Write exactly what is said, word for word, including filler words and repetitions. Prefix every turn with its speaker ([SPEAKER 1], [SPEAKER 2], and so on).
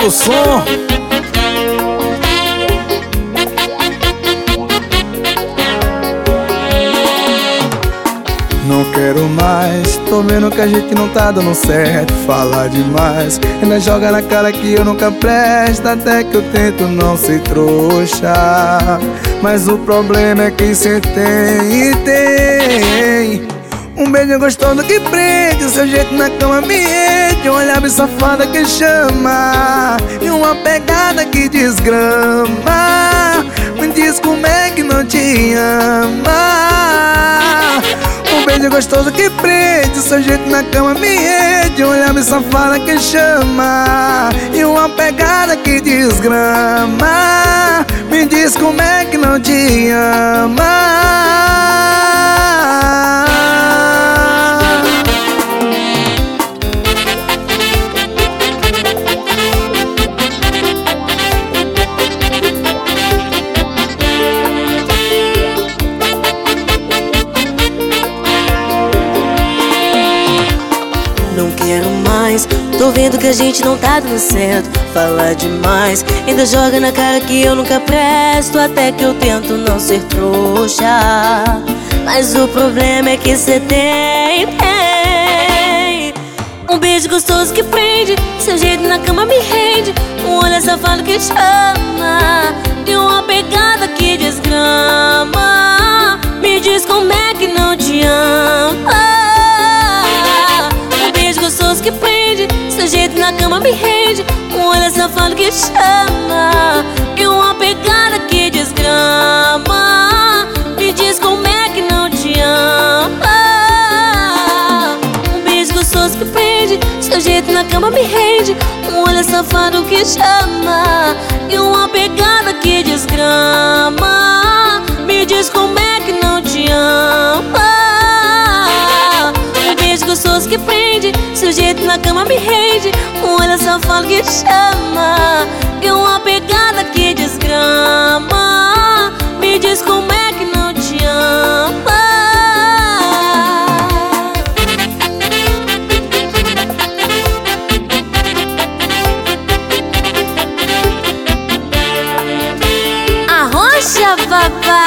[SPEAKER 1] o som. Não quero mais, tô vendo que a gente não tá dando certo. Falar demais, ainda joga na cara que eu nunca presto. Até que eu tento não ser trouxa, mas o problema é que cê tem e tem um beijo gostoso que prende, o seu jeito na cama me rende, um olhar bem safada que chama e uma pegada que desgrama. Me diz como é que não te ama. Um beijo gostoso que prende, o seu jeito na cama me rende, um olhar bem safada que chama e uma pegada que desgrama. Me diz como é que não te ama.
[SPEAKER 2] Não quero mais, tô vendo que a gente não tá dando certo. Falar demais, ainda joga na cara que eu nunca presto. Até que eu tento não ser trouxa, mas o problema é que cê tem, tem um beijo gostoso que prende, seu jeito na cama me rende, um olhar safado que chama e uma pegada que desgrama. Me diz como é que não te ama. Que prende, seu jeito na cama me rende, um olhar safado que chama e uma pegada que desgrama. Me diz como é que não te ama. Um beijo gostoso que prende, seu jeito na cama me rende, um olhar safado que chama e uma pegada que desgrama. Me diz como é que não te ama. Gostoso que prende, seu jeito na cama me rende, um olhar safado que chama e uma pegada que desgrama. Me diz como é que não te ama. Arrocha, papai.